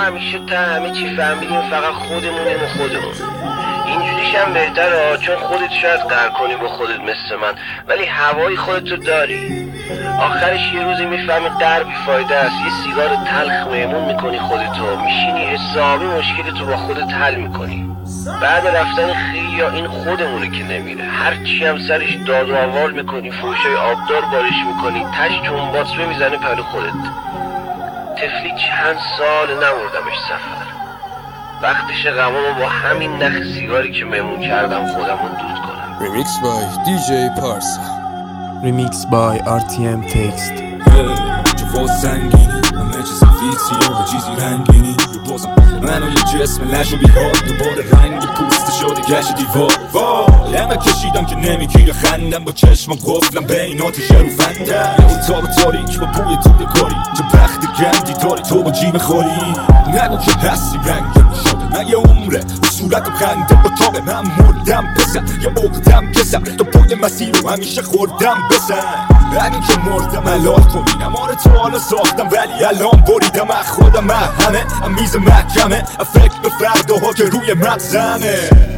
همیشه تا همه چی فهمیدیم فقط خودمونیم و خودمون. اینجوریش هم بهتره چون خودت شاید قهر کنی با خودت مثل من، ولی هوای خودتو داری. آخرش یه روزی میفهمی قهر بیفایده است، یه سیگار تلخ میمون میکنی خودتو، میشینی حسابی مشکلتو با خودت حل میکنی. بعد رفتن خیلی این خودمونه که نمیره، هرچی هم سرش داد و آوال میکنی، فروشای آبدار بارش میکنی، تش جنباس میزنه پلو خودت. طفلی چند سال نمردمش سفر، وقتش غمامو با همین نخ سیگاری که میمون کردم خودمون دود کنم. Remix by DJ Parsa. Remix by RTM Text. جواز سنگینی همه چیز فیکسی و به چیزی رنگینی بازم من و یه جسم لش و بیحال دوباره رنگ پوست شده گشت دیوار. وای همه کشیدم که نمیگیره خندم، با چشم قفلم بین آتیشه رو فندم. یه اتاق تاریک با بوی توده کاری، چه بخت گندی داری تو با جیب خوری. نگو که هستی رنگم شده نه یه عمره، صورتم خنده با تاق من مردم بزن یا اقدم کسم تو پای مسیر رو همیشه خوردم بزن. اگه که مردم حلال کنی نماره تو حالا ساختم ولی الان بریدم از خودم. همه میز محکمه فکر به فرداها که روی مغزمه.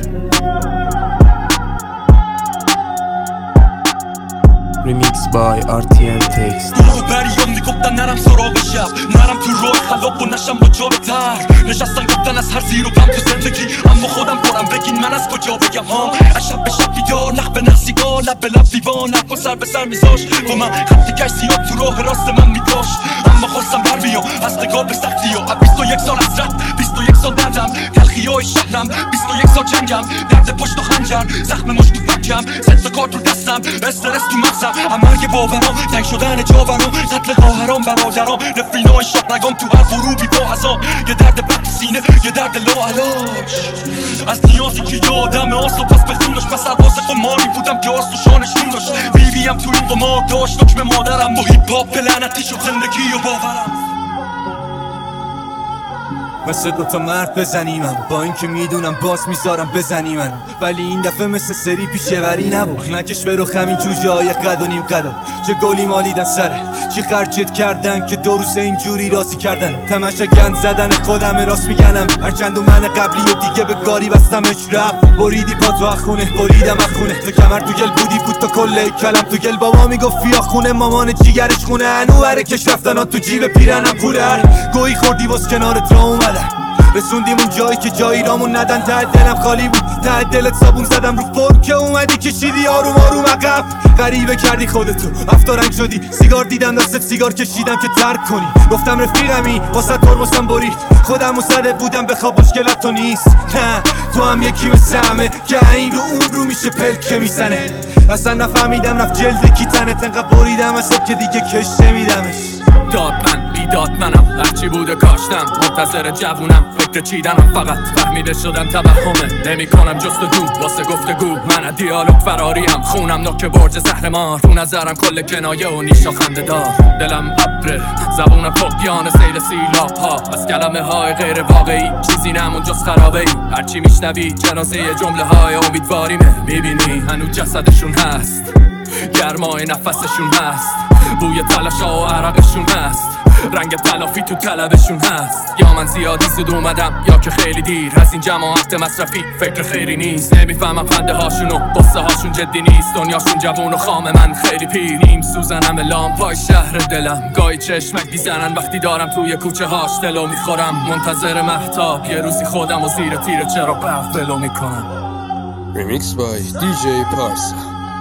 Remix by RTM Text. بریام میگفتن نرم سراغ شب، نرم تو راه خلاف و نشم با جا به تر. نشستن گفتن از هر زیر و بم تو زندگی، اما خودم برم بگین من از کجا بگم ها. از شب به شب بیدار، نخ به نخ سیگار، لب به لب دیوان، نکن سر به سر میذاش با من خطی کش سیاه تو راه راست من میداشت. اما خواستم بر بیام از نگاه به سختی ها. 21 سال از رفت، 21 سال دردم، تلخی های شهرم، 21 سال جنگم، درد پشت و خنجر، زخم مشت و فکم، ست کارت رو دستم، استرس تو مغزم، همه باورام، تنگ شدن جاورام، قتل خواهرام برادرام، نفرینای شاهرگام تو هر غروبی با هزار. یه درد بد تو سینه، یه درد لاعلاج، از نیازی که یادم آسو پس بخون داشت. پس سرباز قماری بودم که آسو شانش نون داشت. بیبیم تو این قمار داشت، نکم مادرم با هیپ هاپ لعنتی شد زندگی و باورم. مثل دوتا مرد بزنیمم، با اینکه میدونم باز میذارم بزنیمن، ولی این دفعه مثل سری پیشوری نبود. نکش به رخم این جوجه های قد و نیم قدم، چه گلی مالیدن سره، چی خرجت کردن که دو روز اینجوری راضی کردن. تماشا گند زدن خودم راست میگنم، هرچند و من قبلی و دیگه به گاری بستمش رفت. بریدی پا تو خونه، بریدم خونه، تو کمر تو گل بودی بود تو کل کلم تو گل. بابا میگفت فیا خونه، مامان جیگرش خونه، انوره کش رفتن ها تو جیب پیرنم پوله. گویی خوردی واس کنارت را اومدم، رسوندیم اون جایی که جایی رامون ندن. ته دلم خالی بود، ته دلت صابون زدم رو فرم که اومدی کشیدی آروم آروم عقب. غریبه کردی خودتو، افتارنگ شدی، سیگار دیدم دستت سیگار کشیدم که ترک کنی. گفتم رفیقمی واسه ترمزم برید، خودم و زده بودم بخواب مشکلت تو نیست. نه تو هم یکی مثل همه که این رو اون رو میشه پلکه میزنه. اصلا نفهمیدم رفت جلد کی تنت، انقدر بریدم از که دیگه کش نمیدمش. داد من بیداد منم، هرچی بوده کاشتم، منتظر جوونم، فکر چیدنم، فقط فهمیده شدم توهمه. نمی کنم جستجو واسه گفتگو، من از دیالوگ فراریم، خونم نوک برج زهرمار، تو نظرم کل کنایه و نیشا خنده دار. دلم ابره، زبونم فقیان سیل سیلاب ها، از کلمه های غیر واقعی چیزی نمون جز خرابه ای. هرچی میشنوی جنازه جمله های امیدواریمه، میبینی هنوز جسدشون هست، گرمای نفسشون هست، بوی تلاشا و عرقشون هست، رنگ تلافی تو طلبشون هست. یا من زیادی زود اومدم یا که خیلی دیر، از این جماعت مصرفی فکر خیری نیست. نمیفهمم خنده هاشون و قصه هاشون جدی نیست، دنیاشون جوون و خام من خیلی پیر. نیم سوزنم لامپای شهر دلم، گاهی چشمک بیزنن وقتی دارم توی کوچه هاش دلو میخورم. منتظر مهتاب یه روزی خودم و زیر تیر چرا برف بلو میکنم. Remix by DJ Parsa.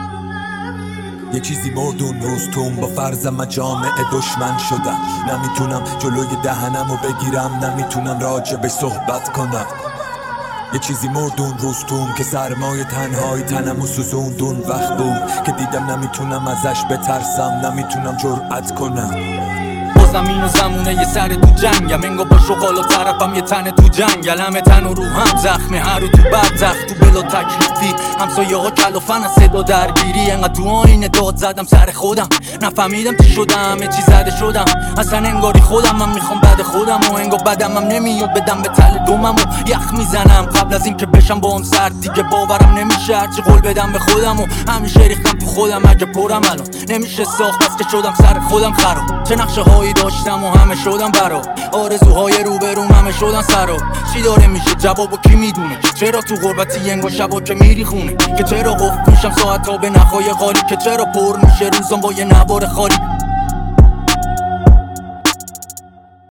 یه چیزی مرد اون روز توم، با فرضم جامعه دشمن شدم. نمیتونم جلوی دهنمو بگیرم، نمیتونم راجبش صحبت کنم. یه چیزی مرد اون روز توم که سرمای تنهای تنمو سوزوند. اون وقت بود که دیدم نمیتونم ازش بترسم، نمیتونم جرأت کنم. زمین و زمونه یه سر تو جنگم، انگا با شغال و طرفم یه تن تو جنگل. همه تن و روحم زخمه، هر رو تو بدزخ تو بلا تکلیفی، همسایه ها کلافن از صدا درگیری. انقدر تو آینه داد زدم سر خودم، نفهمیدم چی شدم، همه چی زده شدم. اصلا انگاری خودم من میخوام بد خودم و انگار بدم هم نمیاد بدم به تل دومم و یخ میزنم. قبل از این که بشم با هم سرد دیگه باورم نمیشه، هرچی قول بدم به خودم و همیشه ریختم تو خودم اگه پرم الان نمیشه ساخت بس که شدم سر خودم خراب. چه نقشه هایی داشتم و همه شدم برا آرزوهای روبروم همه شدن سرا. چی داره میشه جوابو کی میدونه که چرا تو غربتی انگار شبا که میری خونه، که چرا قفل میشم ساعت ها به نخای خالی، که چرا پر میشه روزم با یه نوار خالی.